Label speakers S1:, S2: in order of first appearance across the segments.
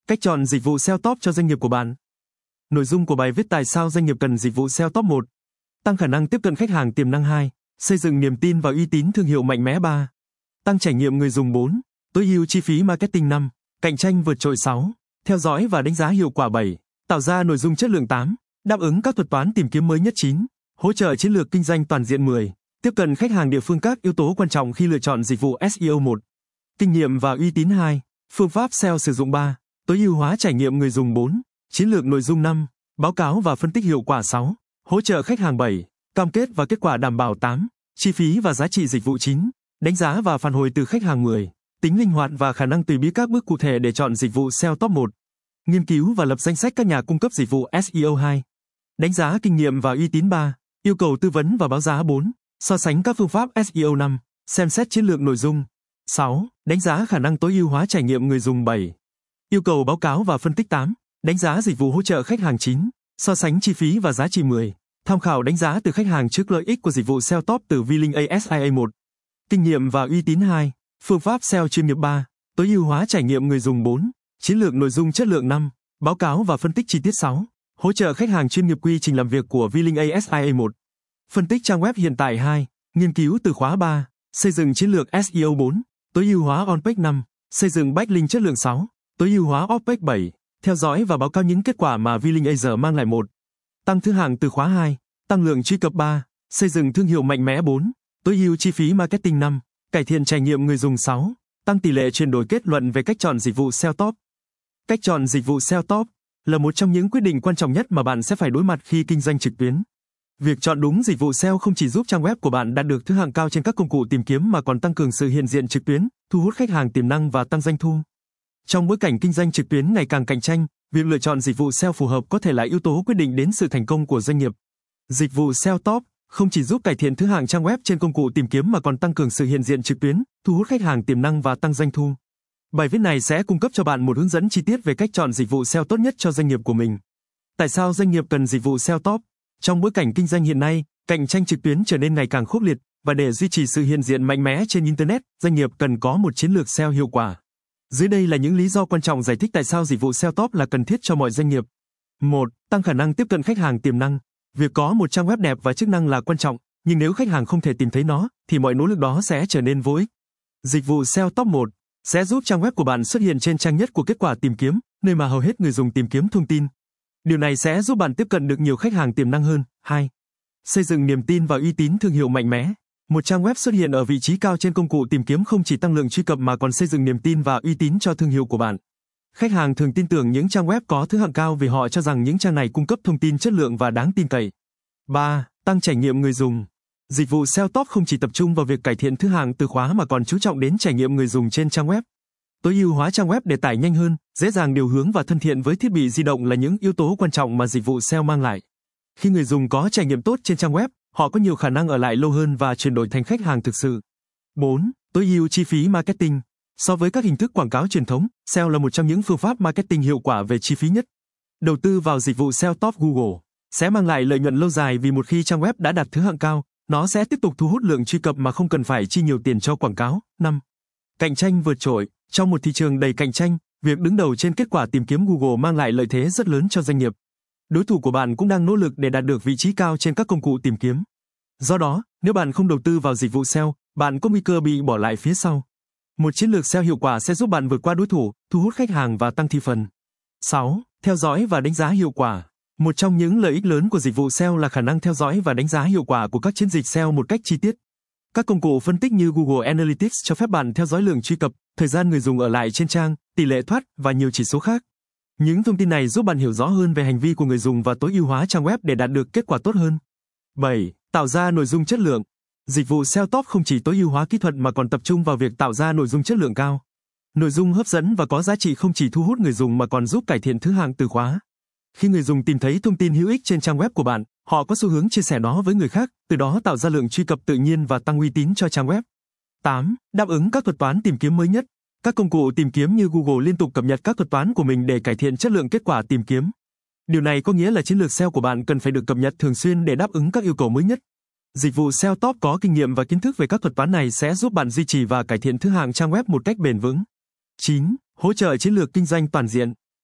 S1: Cách chọn dịch vụ SEO top cho doanh nghiệp của bạn. Nội dung của bài viết: tại sao doanh nghiệp cần dịch vụ SEO top 1. Tăng khả năng tiếp cận khách hàng tiềm năng 2. Xây dựng niềm tin và uy tín thương hiệu mạnh mẽ 3. Tăng trải nghiệm người dùng 4. Tối ưu chi phí marketing 5. Cạnh tranh vượt trội 6. Theo dõi và đánh giá hiệu quả 7. Tạo ra nội dung chất lượng 8. Đáp ứng các thuật toán tìm kiếm mới nhất 9. Hỗ trợ chiến lược kinh doanh toàn diện 10. Tiếp cận khách hàng địa phương. Các yếu tố quan trọng khi lựa chọn dịch vụ SEO 1. Kinh nghiệm và uy tín 2. Phương pháp SEO sử dụng 3. Tối ưu hóa trải nghiệm người dùng 4. Chiến lược nội dung 5. Báo cáo và phân tích hiệu quả 6. Hỗ trợ khách hàng 7. Cam kết và kết quả đảm bảo 8. Chi phí và giá trị dịch vụ 9. Đánh giá và phản hồi từ khách hàng 10. Tính linh hoạt và khả năng tùy bí. Các bước cụ thể để chọn dịch vụ SEO top 1. Nghiên cứu và lập danh sách các nhà cung cấp dịch vụ SEO 2. Đánh giá kinh nghiệm và uy tín 3. Yêu cầu tư vấn và báo giá 4. So sánh các phương pháp SEO 5. Xem xét chiến lược nội dung 6. Đánh giá khả năng tối ưu hóa trải nghiệm người dùng 7. Yêu cầu báo cáo và phân tích 8. Đánh giá dịch vụ hỗ trợ khách hàng 9. So sánh chi phí và giá trị 10. Tham khảo đánh giá từ khách hàng trước lợi ích của dịch vụ SEO top từ V-Link ASIA 1. Kinh nghiệm và uy tín 2. Phương pháp SEO chuyên nghiệp 3. Tối ưu hóa trải nghiệm người dùng 4. Chiến lược nội dung chất lượng 5. Báo cáo và phân tích chi tiết 6. Hỗ trợ khách hàng chuyên nghiệp. Quy trình làm việc của V-Link ASIA 1. Phân tích trang web hiện tại 2. Nghiên cứu từ khóa 3. Xây dựng chiến lược SEO 4. Tối ưu hóa on-page 5. Xây dựng backlink chất lượng 6. Tối ưu hóa off-page 7. Theo dõi và báo cáo những kết quả mà V-Link Asia mang lại 1. Tăng thứ hạng từ khóa 2. Tăng lượng truy cập 3. Xây dựng thương hiệu mạnh mẽ 4. Tối ưu chi phí marketing 5. Cải thiện trải nghiệm người dùng 6. Tăng tỷ lệ chuyển đổi. Kết luận về cách chọn dịch vụ SEO top. Cách chọn dịch vụ SEO top là một trong những quyết định quan trọng nhất mà bạn sẽ phải đối mặt khi kinh doanh trực tuyến. Việc chọn đúng dịch vụ SEO không chỉ giúp trang web của bạn đạt được thứ hạng cao trên các công cụ tìm kiếm mà còn tăng cường sự hiện diện trực tuyến, thu hút khách hàng tiềm năng và tăng doanh thu. Trong bối cảnh kinh doanh trực tuyến ngày càng cạnh tranh, việc lựa chọn dịch vụ SEO phù hợp có thể là yếu tố quyết định đến sự thành công của doanh nghiệp. Dịch vụ SEO top không chỉ giúp cải thiện thứ hạng trang web trên công cụ tìm kiếm mà còn tăng cường sự hiện diện trực tuyến, thu hút khách hàng tiềm năng và tăng doanh thu. Bài viết này sẽ cung cấp cho bạn một hướng dẫn chi tiết về cách chọn dịch vụ SEO tốt nhất cho doanh nghiệp của mình. Tại sao doanh nghiệp cần dịch vụ SEO top? Trong bối cảnh kinh doanh hiện nay, cạnh tranh trực tuyến trở nên ngày càng khốc liệt, và để duy trì sự hiện diện mạnh mẽ trên Internet, doanh nghiệp cần có một chiến lược SEO hiệu quả. Dưới đây là những lý do quan trọng giải thích tại sao dịch vụ SEO top là cần thiết cho mọi doanh nghiệp. 1. Tăng khả năng tiếp cận khách hàng tiềm năng. Việc có một trang web đẹp và chức năng là quan trọng, nhưng nếu khách hàng không thể tìm thấy nó, thì mọi nỗ lực đó sẽ trở nên vô ích. Dịch vụ SEO top 1 sẽ giúp trang web của bạn xuất hiện trên trang nhất của kết quả tìm kiếm, nơi mà hầu hết người dùng tìm kiếm thông tin. Điều này sẽ giúp bạn tiếp cận được nhiều khách hàng tiềm năng hơn. 2. Xây dựng niềm tin và uy tín thương hiệu mạnh mẽ. Một trang web xuất hiện ở vị trí cao trên công cụ tìm kiếm không chỉ tăng lượng truy cập mà còn xây dựng niềm tin và uy tín cho thương hiệu của bạn. Khách hàng thường tin tưởng những trang web có thứ hạng cao vì họ cho rằng những trang này cung cấp thông tin chất lượng và đáng tin cậy. 3. Tăng trải nghiệm người dùng. Dịch vụ SEO top không chỉ tập trung vào việc cải thiện thứ hạng từ khóa mà còn chú trọng đến trải nghiệm người dùng trên trang web. Tối ưu hóa trang web để tải nhanh hơn, dễ dàng điều hướng và thân thiện với thiết bị di động là những yếu tố quan trọng mà dịch vụ SEO mang lại. Khi người dùng có trải nghiệm tốt trên trang web, họ có nhiều khả năng ở lại lâu hơn và chuyển đổi thành khách hàng thực sự. 4. Tối ưu chi phí marketing. So với các hình thức quảng cáo truyền thống, SEO là một trong những phương pháp marketing hiệu quả về chi phí nhất. Đầu tư vào dịch vụ SEO top Google sẽ mang lại lợi nhuận lâu dài vì một khi trang web đã đạt thứ hạng cao, nó sẽ tiếp tục thu hút lượng truy cập mà không cần phải chi nhiều tiền cho quảng cáo. 5. Cạnh tranh vượt trội. Trong một thị trường đầy cạnh tranh, việc đứng đầu trên kết quả tìm kiếm Google mang lại lợi thế rất lớn cho doanh nghiệp. Đối thủ của bạn cũng đang nỗ lực để đạt được vị trí cao trên các công cụ tìm kiếm. Do đó, nếu bạn không đầu tư vào dịch vụ SEO, bạn có nguy cơ bị bỏ lại phía sau. Một chiến lược SEO hiệu quả sẽ giúp bạn vượt qua đối thủ, thu hút khách hàng và tăng thị phần. 6. Theo dõi và đánh giá hiệu quả. Một trong những lợi ích lớn của dịch vụ SEO là khả năng theo dõi và đánh giá hiệu quả của các chiến dịch SEO một cách chi tiết. Các công cụ phân tích như Google Analytics cho phép bạn theo dõi lượng truy cập, thời gian người dùng ở lại trên trang, tỷ lệ thoát và nhiều chỉ số khác. Những thông tin này giúp bạn hiểu rõ hơn về hành vi của người dùng và tối ưu hóa trang web để đạt được kết quả tốt hơn. 7. Tạo ra nội dung chất lượng. Dịch vụ SEO top không chỉ tối ưu hóa kỹ thuật mà còn tập trung vào việc tạo ra nội dung chất lượng cao. Nội dung hấp dẫn và có giá trị không chỉ thu hút người dùng mà còn giúp cải thiện thứ hạng từ khóa. Khi người dùng tìm thấy thông tin hữu ích trên trang web của bạn, họ có xu hướng chia sẻ nó với người khác, từ đó tạo ra lượng truy cập tự nhiên và tăng uy tín cho trang web. 8. Đáp ứng các thuật toán tìm kiếm mới nhất. Các công cụ tìm kiếm như Google liên tục cập nhật các thuật toán của mình để cải thiện chất lượng kết quả tìm kiếm. Điều này có nghĩa là chiến lược SEO của bạn cần phải được cập nhật thường xuyên để đáp ứng các yêu cầu mới nhất. Dịch vụ SEO top có kinh nghiệm và kiến thức về các thuật toán này sẽ giúp bạn duy trì và cải thiện thứ hạng trang web một cách bền vững. 9. Hỗ trợ chiến lược kinh doanh toàn diện.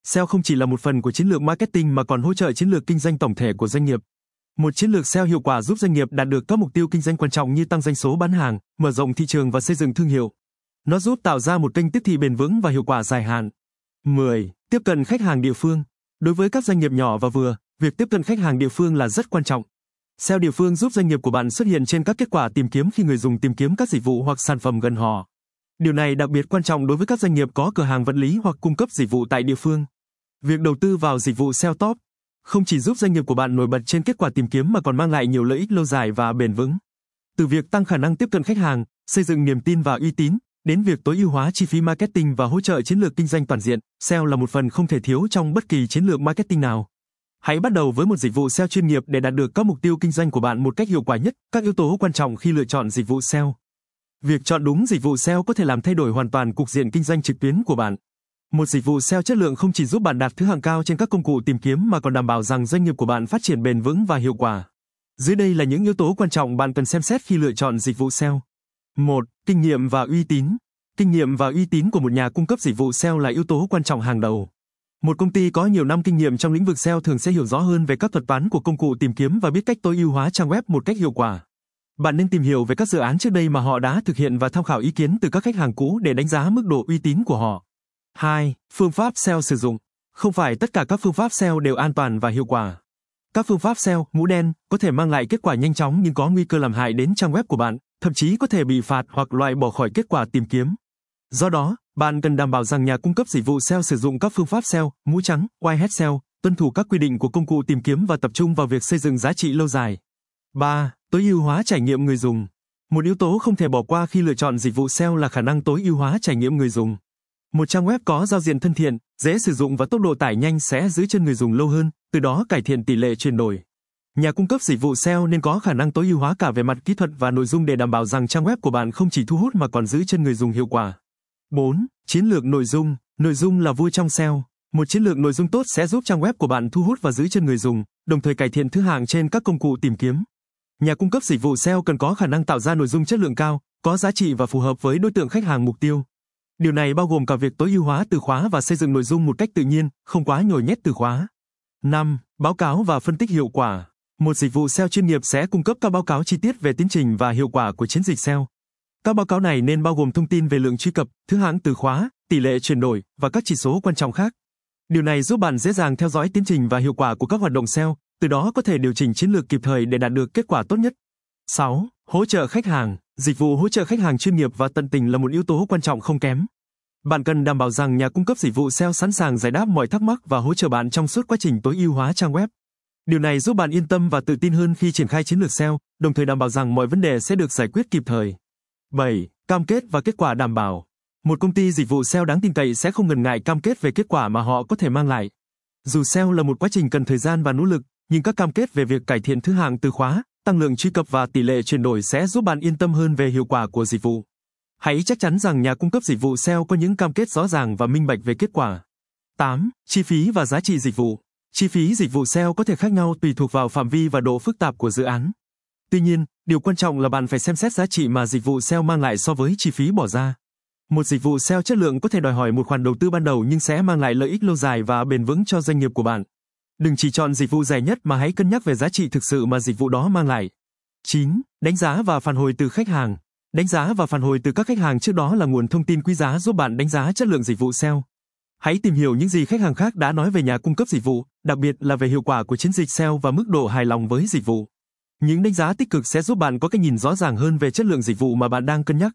S1: SEO không chỉ là một phần của chiến lược marketing mà còn hỗ trợ chiến lược kinh doanh tổng thể của doanh nghiệp. Một chiến lược SEO hiệu quả giúp doanh nghiệp đạt được các mục tiêu kinh doanh quan trọng như tăng doanh số bán hàng, mở rộng thị trường và xây dựng thương hiệu. Nó giúp tạo ra một kênh tiếp thị bền vững và hiệu quả dài hạn. 10. Tiếp cận khách hàng địa phương. Đối với các doanh nghiệp nhỏ và vừa, việc tiếp cận khách hàng địa phương là rất quan trọng. SEO địa phương giúp doanh nghiệp của bạn xuất hiện trên các kết quả tìm kiếm khi người dùng tìm kiếm các dịch vụ hoặc sản phẩm gần họ. Điều này đặc biệt quan trọng đối với các doanh nghiệp có cửa hàng vật lý hoặc cung cấp dịch vụ tại địa phương. Việc đầu tư vào dịch vụ SEO top không chỉ giúp doanh nghiệp của bạn nổi bật trên kết quả tìm kiếm mà còn mang lại nhiều lợi ích lâu dài và bền vững. Từ việc tăng khả năng tiếp cận khách hàng, xây dựng niềm tin và uy tín, đến việc tối ưu hóa chi phí marketing và hỗ trợ chiến lược kinh doanh toàn diện, SEO là một phần không thể thiếu trong bất kỳ chiến lược marketing nào. Hãy bắt đầu với một dịch vụ SEO chuyên nghiệp để đạt được các mục tiêu kinh doanh của bạn một cách hiệu quả nhất. Các yếu tố quan trọng khi lựa chọn dịch vụ SEO. Việc chọn đúng dịch vụ SEO có thể làm thay đổi hoàn toàn cục diện kinh doanh trực tuyến của bạn. Một dịch vụ SEO chất lượng không chỉ giúp bạn đạt thứ hạng cao trên các công cụ tìm kiếm mà còn đảm bảo rằng doanh nghiệp của bạn phát triển bền vững và hiệu quả. Dưới đây là những yếu tố quan trọng bạn cần xem xét khi lựa chọn dịch vụ SEO. 1. Kinh nghiệm và uy tín. Kinh nghiệm và uy tín của một nhà cung cấp dịch vụ SEO là yếu tố quan trọng hàng đầu. Một công ty có nhiều năm kinh nghiệm trong lĩnh vực SEO thường sẽ hiểu rõ hơn về các thuật toán của công cụ tìm kiếm và biết cách tối ưu hóa trang web một cách hiệu quả. Bạn nên tìm hiểu về các dự án trước đây mà họ đã thực hiện và tham khảo ý kiến từ các khách hàng cũ để đánh giá mức độ uy tín của họ. 2. Phương pháp SEO sử dụng. Không phải tất cả các phương pháp SEO đều an toàn và hiệu quả. Các phương pháp SEO mũ đen có thể mang lại kết quả nhanh chóng nhưng có nguy cơ làm hại đến trang web của bạn, thậm chí có thể bị phạt hoặc loại bỏ khỏi kết quả tìm kiếm. Do đó, bạn cần đảm bảo rằng nhà cung cấp dịch vụ SEO sử dụng các phương pháp SEO mũ trắng, whitehat SEO, tuân thủ các quy định của công cụ tìm kiếm và tập trung vào việc xây dựng giá trị lâu dài. 3. Tối ưu hóa trải nghiệm người dùng. Một yếu tố không thể bỏ qua khi lựa chọn dịch vụ SEO là khả năng tối ưu hóa trải nghiệm người dùng. Một trang web có giao diện thân thiện, dễ sử dụng và tốc độ tải nhanh sẽ giữ chân người dùng lâu hơn, từ đó cải thiện tỷ lệ chuyển đổi. Nhà cung cấp dịch vụ SEO nên có khả năng tối ưu hóa cả về mặt kỹ thuật và nội dung để đảm bảo rằng trang web của bạn không chỉ thu hút mà còn giữ chân người dùng hiệu quả. 4. Chiến lược nội dung. Nội dung là vua trong SEO. Một chiến lược nội dung tốt sẽ giúp trang web của bạn thu hút và giữ chân người dùng, đồng thời cải thiện thứ hạng trên các công cụ tìm kiếm. Nhà cung cấp dịch vụ SEO cần có khả năng tạo ra nội dung chất lượng cao, có giá trị và phù hợp với đối tượng khách hàng mục tiêu. Điều này bao gồm cả việc tối ưu hóa từ khóa và xây dựng nội dung một cách tự nhiên, không quá nhồi nhét từ khóa. 5. Báo cáo và phân tích hiệu quả. Một dịch vụ SEO chuyên nghiệp sẽ cung cấp các báo cáo chi tiết về tiến trình và hiệu quả của chiến dịch SEO. Các báo cáo này nên bao gồm thông tin về lượng truy cập, thứ hạng từ khóa, tỷ lệ chuyển đổi và các chỉ số quan trọng khác. Điều này giúp bạn dễ dàng theo dõi tiến trình và hiệu quả của các hoạt động SEO, từ đó có thể điều chỉnh chiến lược kịp thời để đạt được kết quả tốt nhất. 6. Hỗ trợ khách hàng. Dịch vụ hỗ trợ khách hàng chuyên nghiệp và tận tình là một yếu tố quan trọng không kém. Bạn cần đảm bảo rằng nhà cung cấp dịch vụ SEO sẵn sàng giải đáp mọi thắc mắc và hỗ trợ bạn trong suốt quá trình tối ưu hóa trang web. Điều này giúp bạn yên tâm và tự tin hơn khi triển khai chiến lược SEO, đồng thời đảm bảo rằng mọi vấn đề sẽ được giải quyết kịp thời. 7. Cam kết và kết quả đảm bảo. Một công ty dịch vụ SEO đáng tin cậy sẽ không ngần ngại cam kết về kết quả mà họ có thể mang lại. Dù SEO là một quá trình cần thời gian và nỗ lực, nhưng các cam kết về việc cải thiện thứ hạng từ khóa, tăng lượng truy cập và tỷ lệ chuyển đổi sẽ giúp bạn yên tâm hơn về hiệu quả của dịch vụ. Hãy chắc chắn rằng nhà cung cấp dịch vụ SEO có những cam kết rõ ràng và minh bạch về kết quả. 8. Chi phí và giá trị dịch vụ. Chi phí dịch vụ SEO có thể khác nhau tùy thuộc vào phạm vi và độ phức tạp của dự án. Tuy nhiên, điều quan trọng là bạn phải xem xét giá trị mà dịch vụ SEO mang lại so với chi phí bỏ ra. Một dịch vụ SEO chất lượng có thể đòi hỏi một khoản đầu tư ban đầu nhưng sẽ mang lại lợi ích lâu dài và bền vững cho doanh nghiệp của bạn. Đừng chỉ chọn dịch vụ rẻ nhất mà hãy cân nhắc về giá trị thực sự mà dịch vụ đó mang lại. 9. Đánh giá và phản hồi từ khách hàng. Đánh giá và phản hồi từ các khách hàng trước đó là nguồn thông tin quý giá giúp bạn đánh giá chất lượng dịch vụ SEO. Hãy tìm hiểu những gì khách hàng khác đã nói về nhà cung cấp dịch vụ, đặc biệt là về hiệu quả của chiến dịch SEO và mức độ hài lòng với dịch vụ. Những đánh giá tích cực sẽ giúp bạn có cái nhìn rõ ràng hơn về chất lượng dịch vụ mà bạn đang cân nhắc.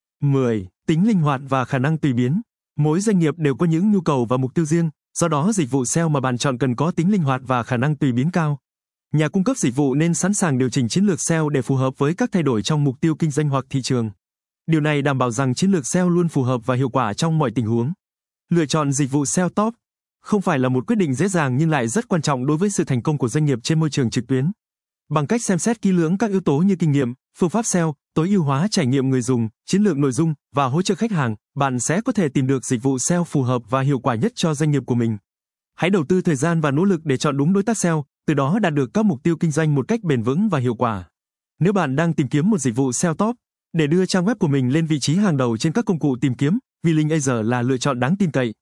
S1: 10. Tính linh hoạt và khả năng tùy biến. Mỗi doanh nghiệp đều có những nhu cầu và mục tiêu riêng, do đó dịch vụ SEO mà bạn chọn cần có tính linh hoạt và khả năng tùy biến cao. Nhà cung cấp dịch vụ nên sẵn sàng điều chỉnh chiến lược SEO để phù hợp với các thay đổi trong mục tiêu kinh doanh hoặc thị trường. Điều này đảm bảo rằng chiến lược SEO luôn phù hợp và hiệu quả trong mọi tình huống. Lựa chọn dịch vụ SEO top không phải là một quyết định dễ dàng nhưng lại rất quan trọng đối với sự thành công của doanh nghiệp trên môi trường trực tuyến. Bằng cách xem xét kỹ lưỡng các yếu tố như kinh nghiệm, phương pháp SEO, tối ưu hóa trải nghiệm người dùng, chiến lược nội dung và hỗ trợ khách hàng, bạn sẽ có thể tìm được dịch vụ SEO phù hợp và hiệu quả nhất cho doanh nghiệp của mình. Hãy đầu tư thời gian và nỗ lực để chọn đúng đối tác SEO, từ đó đạt được các mục tiêu kinh doanh một cách bền vững và hiệu quả. Nếu bạn đang tìm kiếm một dịch vụ SEO top để đưa trang web của mình lên vị trí hàng đầu trên các công cụ tìm kiếm, Viling Asia là lựa chọn đáng tin cậy.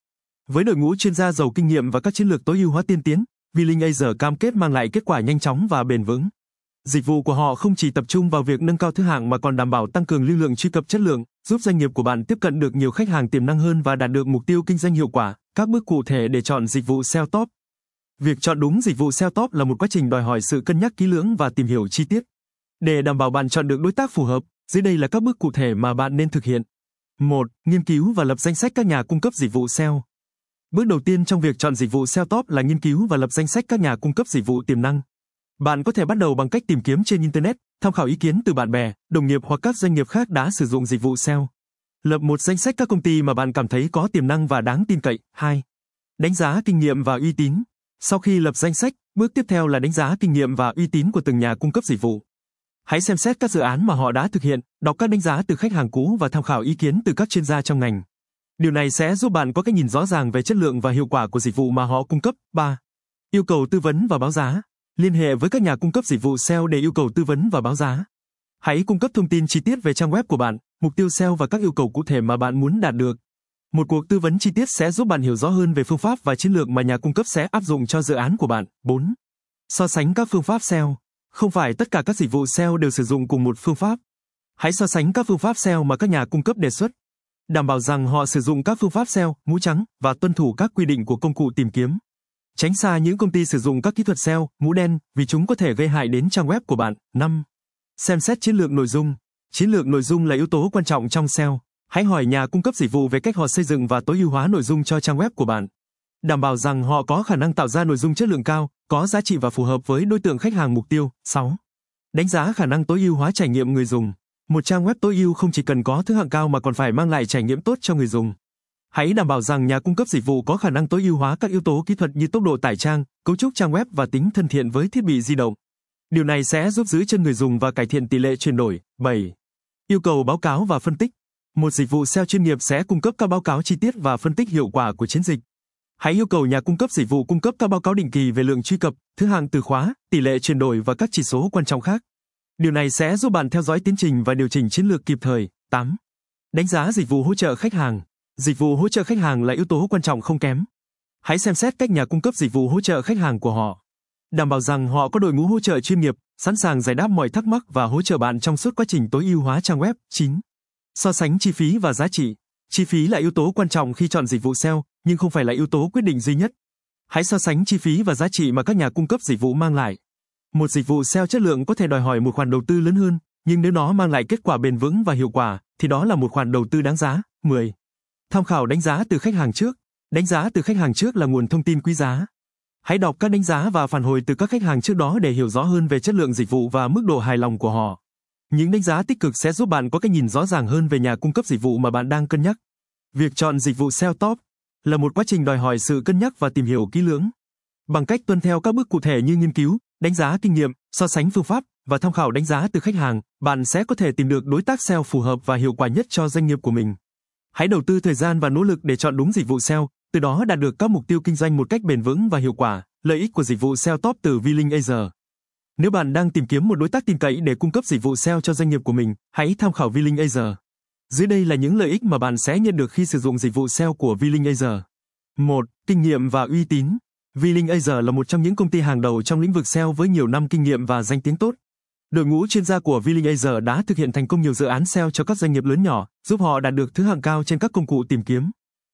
S1: Với đội ngũ chuyên gia giàu kinh nghiệm và các chiến lược tối ưu hóa tiên tiến, V-Link cam kết mang lại kết quả nhanh chóng và bền vững. Dịch vụ của họ không chỉ tập trung vào việc nâng cao thứ hạng mà còn đảm bảo tăng cường lưu lượng truy cập chất lượng, giúp doanh nghiệp của bạn tiếp cận được nhiều khách hàng tiềm năng hơn và đạt được mục tiêu kinh doanh hiệu quả. Các bước cụ thể để chọn dịch vụ SEO top. Việc chọn đúng dịch vụ SEO top là một quá trình đòi hỏi sự cân nhắc kỹ lưỡng và tìm hiểu chi tiết. Để đảm bảo bạn chọn được đối tác phù hợp, dưới đây là các bước cụ thể mà bạn nên thực hiện. 1. Nghiên cứu và lập danh sách các nhà cung cấp dịch vụ SEO. Bước đầu tiên trong việc chọn dịch vụ SEO top là nghiên cứu và lập danh sách các nhà cung cấp dịch vụ tiềm năng. Bạn có thể bắt đầu bằng cách tìm kiếm trên Internet, tham khảo ý kiến từ bạn bè, đồng nghiệp hoặc các doanh nghiệp khác đã sử dụng dịch vụ SEO. Lập một danh sách các công ty mà bạn cảm thấy có tiềm năng và đáng tin cậy. 2. Đánh giá kinh nghiệm và uy tín. Sau khi lập danh sách, bước tiếp theo là đánh giá kinh nghiệm và uy tín của từng nhà cung cấp dịch vụ. Hãy xem xét các dự án mà họ đã thực hiện, đọc các đánh giá từ khách hàng cũ và tham khảo ý kiến từ các chuyên gia trong ngành. Điều này sẽ giúp bạn có cái nhìn rõ ràng về chất lượng và hiệu quả của dịch vụ mà họ cung cấp. 3. Yêu cầu tư vấn và báo giá. Liên hệ với các nhà cung cấp dịch vụ SEO để yêu cầu tư vấn và báo giá. Hãy cung cấp thông tin chi tiết về trang web của bạn, mục tiêu SEO và các yêu cầu cụ thể mà bạn muốn đạt được. Một cuộc tư vấn chi tiết sẽ giúp bạn hiểu rõ hơn về phương pháp và chiến lược mà nhà cung cấp sẽ áp dụng cho dự án của bạn. 4. So sánh các phương pháp SEO. Không phải tất cả các dịch vụ SEO đều sử dụng cùng một phương pháp. Hãy so sánh các phương pháp SEO mà các nhà cung cấp đề xuất. Đảm bảo rằng họ sử dụng các phương pháp SEO mũ trắng và tuân thủ các quy định của công cụ tìm kiếm. Tránh xa những công ty sử dụng các kỹ thuật SEO mũ đen vì chúng có thể gây hại đến trang web của bạn. 5. Xem xét chiến lược nội dung. Chiến lược nội dung là yếu tố quan trọng trong SEO. Hãy hỏi nhà cung cấp dịch vụ về cách họ xây dựng và tối ưu hóa nội dung cho trang web của bạn. Đảm bảo rằng họ có khả năng tạo ra nội dung chất lượng cao, có giá trị và phù hợp với đối tượng khách hàng mục tiêu. 6. Đánh giá khả năng tối ưu hóa trải nghiệm người dùng. Một trang web tối ưu không chỉ cần có thứ hạng cao mà còn phải mang lại trải nghiệm tốt cho người dùng. Hãy đảm bảo rằng nhà cung cấp dịch vụ có khả năng tối ưu hóa các yếu tố kỹ thuật như tốc độ tải trang, cấu trúc trang web và tính thân thiện với thiết bị di động. Điều này sẽ giúp giữ chân người dùng và cải thiện tỷ lệ chuyển đổi. 7. Yêu cầu báo cáo và phân tích. Một dịch vụ SEO chuyên nghiệp sẽ cung cấp các báo cáo chi tiết và phân tích hiệu quả của chiến dịch. Hãy yêu cầu nhà cung cấp dịch vụ cung cấp các báo cáo định kỳ về lượng truy cập, thứ hạng từ khóa, tỷ lệ chuyển đổi và các chỉ số quan trọng khác. Điều này sẽ giúp bạn theo dõi tiến trình và điều chỉnh chiến lược kịp thời. 8. Đánh giá dịch vụ hỗ trợ khách hàng. Dịch vụ hỗ trợ khách hàng là yếu tố quan trọng không kém. Hãy xem xét cách nhà cung cấp dịch vụ hỗ trợ khách hàng của họ. Đảm bảo rằng họ có đội ngũ hỗ trợ chuyên nghiệp, sẵn sàng giải đáp mọi thắc mắc và hỗ trợ bạn trong suốt quá trình tối ưu hóa trang web. 9. So sánh chi phí và giá trị. Chi phí là yếu tố quan trọng khi chọn dịch vụ SEO, nhưng không phải là yếu tố quyết định duy nhất. Hãy so sánh chi phí và giá trị mà các nhà cung cấp dịch vụ mang lại. Một dịch vụ SEO chất lượng có thể đòi hỏi một khoản đầu tư lớn hơn, nhưng nếu nó mang lại kết quả bền vững và hiệu quả, thì đó là một khoản đầu tư đáng giá. 10. Tham khảo đánh giá từ khách hàng trước. Đánh giá từ khách hàng trước là nguồn thông tin quý giá. Hãy đọc các đánh giá và phản hồi từ các khách hàng trước đó để hiểu rõ hơn về chất lượng dịch vụ và mức độ hài lòng của họ. Những đánh giá tích cực sẽ giúp bạn có cái nhìn rõ ràng hơn về nhà cung cấp dịch vụ mà bạn đang cân nhắc. Việc chọn dịch vụ SEO top là một quá trình đòi hỏi sự cân nhắc và tìm hiểu kỹ lưỡng. Bằng cách tuân theo các bước cụ thể như nghiên cứu, đánh giá kinh nghiệm, so sánh phương pháp và tham khảo đánh giá từ khách hàng, bạn sẽ có thể tìm được đối tác SEO phù hợp và hiệu quả nhất cho doanh nghiệp của mình. Hãy đầu tư thời gian và nỗ lực để chọn đúng dịch vụ SEO, từ đó đạt được các mục tiêu kinh doanh một cách bền vững và hiệu quả. Lợi ích của dịch vụ SEO top từ V-Link. Nếu bạn đang tìm kiếm một đối tác tin cậy để cung cấp dịch vụ SEO cho doanh nghiệp của mình, hãy tham khảo V-Link. Dưới đây là những lợi ích mà bạn sẽ nhận được khi sử dụng dịch vụ SEO của V-Link. 1. Kinh nghiệm và uy tín. V-Link là một trong những công ty hàng đầu trong lĩnh vực SEO với nhiều năm kinh nghiệm và danh tiếng tốt. Đội ngũ chuyên gia của V-Link đã thực hiện thành công nhiều dự án SEO cho các doanh nghiệp lớn nhỏ, giúp họ đạt được thứ hạng cao trên các công cụ tìm kiếm.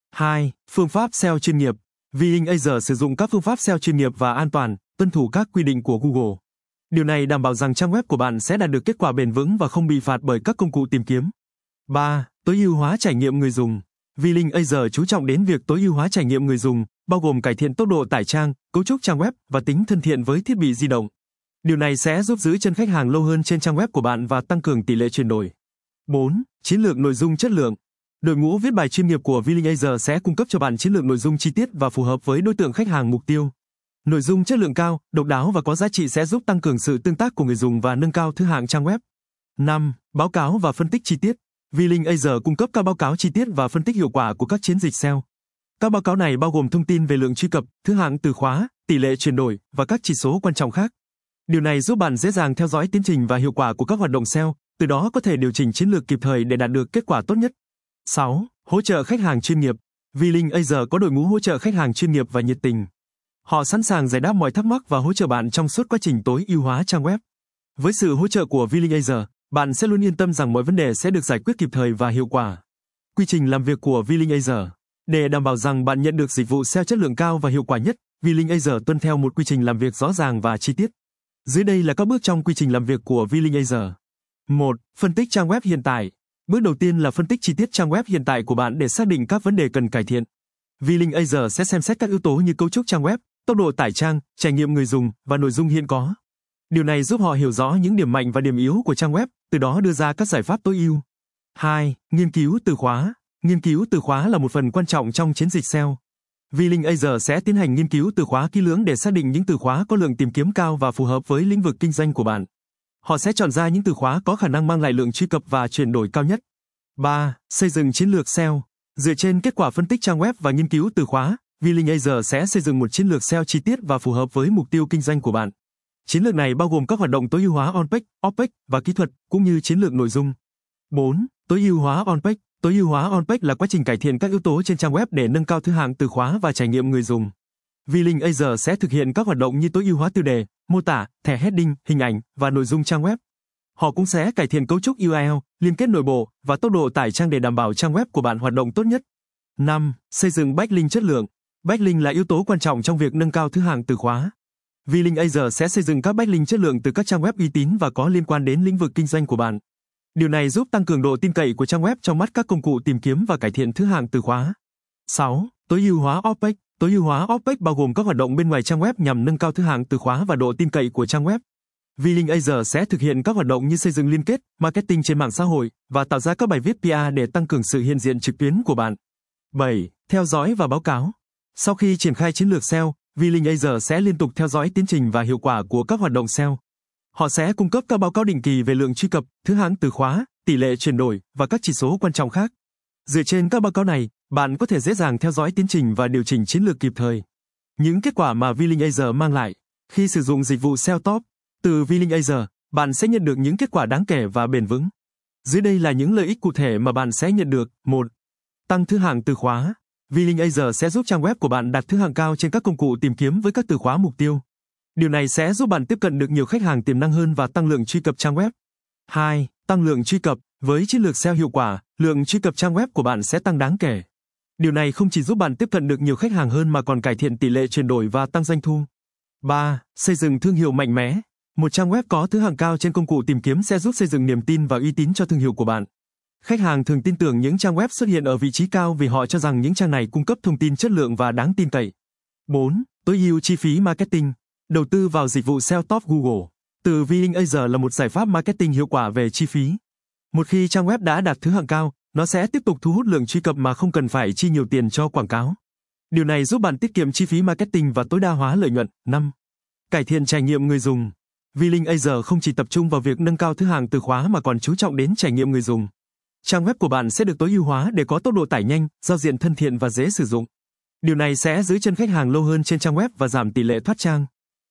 S1: 2. Phương pháp SEO chuyên nghiệp. V-Link sử dụng các phương pháp SEO chuyên nghiệp và an toàn, tuân thủ các quy định của Google. Điều này đảm bảo rằng trang web của bạn sẽ đạt được kết quả bền vững và không bị phạt bởi các công cụ tìm kiếm. 3. Tối ưu hóa trải nghiệm người dùng. V-Link chú trọng đến việc tối ưu hóa trải nghiệm người dùng, bao gồm cải thiện tốc độ tải trang, cấu trúc trang web và tính thân thiện với thiết bị di động. Điều này sẽ giúp giữ chân khách hàng lâu hơn trên trang web của bạn và tăng cường tỷ lệ chuyển đổi. 4. Chiến lược nội dung chất lượng. Đội ngũ viết bài chuyên nghiệp của V-Link sẽ cung cấp cho bạn chiến lược nội dung chi tiết và phù hợp với đối tượng khách hàng mục tiêu. Nội dung chất lượng cao, độc đáo và có giá trị sẽ giúp tăng cường sự tương tác của người dùng và nâng cao thứ hạng trang web. 5. Báo cáo và phân tích chi tiết. V-Link cung cấp các báo cáo chi tiết và phân tích hiệu quả của các chiến dịch SEO. Các báo cáo này bao gồm thông tin về lượng truy cập, thứ hạng từ khóa, tỷ lệ chuyển đổi và các chỉ số quan trọng khác. Điều này giúp bạn dễ dàng theo dõi tiến trình và hiệu quả của các hoạt động SEO, từ đó có thể điều chỉnh chiến lược kịp thời để đạt được kết quả tốt nhất. 6. Hỗ trợ khách hàng chuyên nghiệp. V-Link Asia có đội ngũ hỗ trợ khách hàng chuyên nghiệp và nhiệt tình. Họ sẵn sàng giải đáp mọi thắc mắc và hỗ trợ bạn trong suốt quá trình tối ưu hóa trang web. Với sự hỗ trợ của V-Link Asia, bạn sẽ luôn yên tâm rằng mọi vấn đề sẽ được giải quyết kịp thời và hiệu quả. Quy trình làm việc của V-Link Asia. Để đảm bảo rằng bạn nhận được dịch vụ SEO chất lượng cao và hiệu quả nhất, V-Link Asia tuân theo một quy trình làm việc rõ ràng và chi tiết. Dưới đây là các bước trong quy trình làm việc của V-Link Asia. 1. Phân tích trang web hiện tại. Bước đầu tiên là phân tích chi tiết trang web hiện tại của bạn để xác định các vấn đề cần cải thiện. V-Link Asia sẽ xem xét các yếu tố như cấu trúc trang web, tốc độ tải trang, trải nghiệm người dùng và nội dung hiện có. Điều này giúp họ hiểu rõ những điểm mạnh và điểm yếu của trang web, từ đó đưa ra các giải pháp tối ưu. 2. Nghiên cứu từ khóa. Nghiên cứu từ khóa là một phần quan trọng trong chiến dịch SEO. V-Link Asia sẽ tiến hành nghiên cứu từ khóa kỹ lưỡng để xác định những từ khóa có lượng tìm kiếm cao và phù hợp với lĩnh vực kinh doanh của bạn. Họ sẽ chọn ra những từ khóa có khả năng mang lại lượng truy cập và chuyển đổi cao nhất. 3. Xây dựng chiến lược SEO. Dựa trên kết quả phân tích trang web và nghiên cứu từ khóa, V-Link Asia sẽ xây dựng một chiến lược SEO chi tiết và phù hợp với mục tiêu kinh doanh của bạn. Chiến lược này bao gồm các hoạt động tối ưu hóa on-page, off-page và kỹ thuật, cũng như chiến lược nội dung. 4. Tối ưu hóa on-page. Tối ưu hóa on-page là quá trình cải thiện các yếu tố trên trang web để nâng cao thứ hạng từ khóa và trải nghiệm người dùng. V-Link Asia sẽ thực hiện các hoạt động như tối ưu hóa tiêu đề, mô tả, thẻ heading, hình ảnh và nội dung trang web. Họ cũng sẽ cải thiện cấu trúc URL, liên kết nội bộ và tốc độ tải trang để đảm bảo trang web của bạn hoạt động tốt nhất. 5. Xây dựng backlink chất lượng. Backlink là yếu tố quan trọng trong việc nâng cao thứ hạng từ khóa. V-Link Asia sẽ xây dựng các backlink chất lượng từ các trang web uy tín và có liên quan đến lĩnh vực kinh doanh của bạn. Điều này giúp tăng cường độ tin cậy của trang web trong mắt các công cụ tìm kiếm và cải thiện thứ hạng từ khóa. 6. Tối ưu hóa off-page. Tối ưu hóa off-page bao gồm các hoạt động bên ngoài trang web nhằm nâng cao thứ hạng từ khóa và độ tin cậy của trang web. V-Link Asia sẽ thực hiện các hoạt động như xây dựng liên kết, marketing trên mạng xã hội và tạo ra các bài viết PR để tăng cường sự hiện diện trực tuyến của bạn. 7. Theo dõi và báo cáo. Sau khi triển khai chiến lược SEO, V-Link Asia sẽ liên tục theo dõi tiến trình và hiệu quả của các hoạt động SEO. Họ sẽ cung cấp các báo cáo định kỳ về lượng truy cập, thứ hạng từ khóa, tỷ lệ chuyển đổi và các chỉ số quan trọng khác. Dựa trên các báo cáo này, bạn có thể dễ dàng theo dõi tiến trình và điều chỉnh chiến lược kịp thời. Những kết quả mà V-Link Asia mang lại khi sử dụng dịch vụ SEO Top từ V-Link Asia, bạn sẽ nhận được những kết quả đáng kể và bền vững. Dưới đây là những lợi ích cụ thể mà bạn sẽ nhận được. 1. Tăng thứ hạng từ khóa. V-Link Asia sẽ giúp trang web của bạn đạt thứ hạng cao trên các công cụ tìm kiếm với các từ khóa mục tiêu. Điều này sẽ giúp bạn tiếp cận được nhiều khách hàng tiềm năng hơn và tăng lượng truy cập trang web. 2. Tăng lượng truy cập. Với chiến lược SEO hiệu quả, lượng truy cập trang web của bạn sẽ tăng đáng kể. Điều này không chỉ giúp bạn tiếp cận được nhiều khách hàng hơn mà còn cải thiện tỷ lệ chuyển đổi và tăng doanh thu. 3. Xây dựng thương hiệu mạnh mẽ. Một trang web có thứ hạng cao trên công cụ tìm kiếm sẽ giúp xây dựng niềm tin và uy tín cho thương hiệu của bạn. Khách hàng thường tin tưởng những trang web xuất hiện ở vị trí cao vì họ cho rằng những trang này cung cấp thông tin chất lượng và đáng tin cậy. 4. Tối ưu chi phí marketing. Đầu tư vào dịch vụ SEO Top Google từ V-Link Asia là một giải pháp marketing hiệu quả về chi phí. Một khi trang web đã đạt thứ hạng cao, nó sẽ tiếp tục thu hút lượng truy cập mà không cần phải chi nhiều tiền cho quảng cáo. Điều này giúp bạn tiết kiệm chi phí marketing và tối đa hóa lợi nhuận. 5. Cải thiện trải nghiệm người dùng. V-Link Asia không chỉ tập trung vào việc nâng cao thứ hạng từ khóa mà còn chú trọng đến trải nghiệm người dùng. Trang web của bạn sẽ được tối ưu hóa để có tốc độ tải nhanh, giao diện thân thiện và dễ sử dụng. Điều này sẽ giữ chân khách hàng lâu hơn trên trang web và giảm tỷ lệ thoát trang.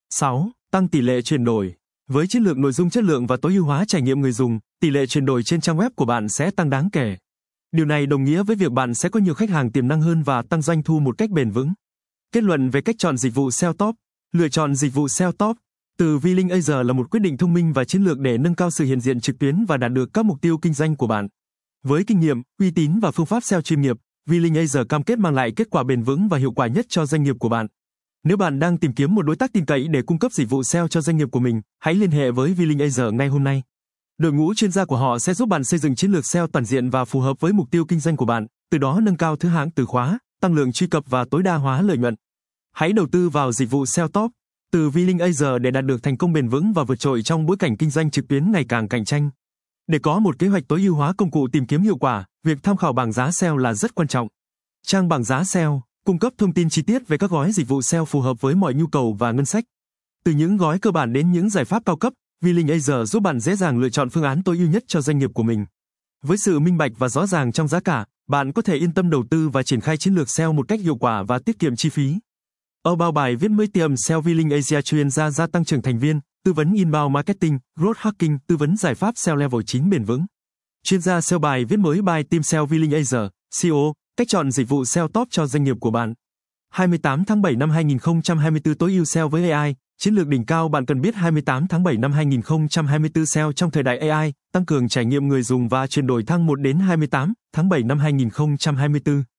S1: 6. Tăng tỷ lệ chuyển đổi. Với chiến lược nội dung chất lượng và tối ưu hóa trải nghiệm người dùng, tỷ lệ chuyển đổi trên trang web của bạn sẽ tăng đáng kể. Điều này đồng nghĩa với việc bạn sẽ có nhiều khách hàng tiềm năng hơn và tăng doanh thu một cách bền vững. Kết luận về cách chọn dịch vụ SEO Top. Lựa chọn dịch vụ SEO Top từ V-Link Asia là một quyết định thông minh và chiến lược để nâng cao sự hiện diện trực tuyến và đạt được các mục tiêu kinh doanh của bạn. Với kinh nghiệm, uy tín và phương pháp SEO chuyên nghiệp, V-Link Asia cam kết mang lại kết quả bền vững và hiệu quả nhất cho doanh nghiệp của bạn. Nếu bạn đang tìm kiếm một đối tác tin cậy để cung cấp dịch vụ SEO cho doanh nghiệp của mình, hãy liên hệ với V-Link Asia ngay hôm nay. Đội ngũ chuyên gia của họ sẽ giúp bạn xây dựng chiến lược SEO toàn diện và phù hợp với mục tiêu kinh doanh của bạn, từ đó nâng cao thứ hạng từ khóa, tăng lượng truy cập và tối đa hóa lợi nhuận. Hãy đầu tư vào dịch vụ SEO Top từ V-Link Asia để đạt được thành công bền vững và vượt trội trong bối cảnh kinh doanh trực tuyến ngày càng cạnh tranh. Để có một kế hoạch tối ưu hóa công cụ tìm kiếm hiệu quả, việc tham khảo bảng giá SEO là rất quan trọng. Trang bảng giá SEO cung cấp thông tin chi tiết về các gói dịch vụ SEO phù hợp với mọi nhu cầu và ngân sách. Từ những gói cơ bản đến những giải pháp cao cấp, V-Link Asia giúp bạn dễ dàng lựa chọn phương án tối ưu nhất cho doanh nghiệp của mình. Với sự minh bạch và rõ ràng trong giá cả, bạn có thể yên tâm đầu tư và triển khai chiến lược SEO một cách hiệu quả và tiết kiệm chi phí. Ở bao bài viết mới tiệm SEO V-Link Asia chuyên gia tăng trưởng thành viên, tư vấn inbound marketing, growth hacking, tư vấn giải pháp SEO level 9 bền vững. Chuyên gia SEO bài viết mới by team SEO V-Link Asia, CO, Cách chọn dịch vụ SEO top cho doanh nghiệp của bạn. 28 tháng 7 năm 2024 tối ưu SEO với AI, chiến lược đỉnh cao bạn cần biết. 28 tháng 7 năm 2024 SEO trong thời đại AI, tăng cường trải nghiệm người dùng và chuyển đổi thăng 1 đến 28 tháng 7 năm 2024.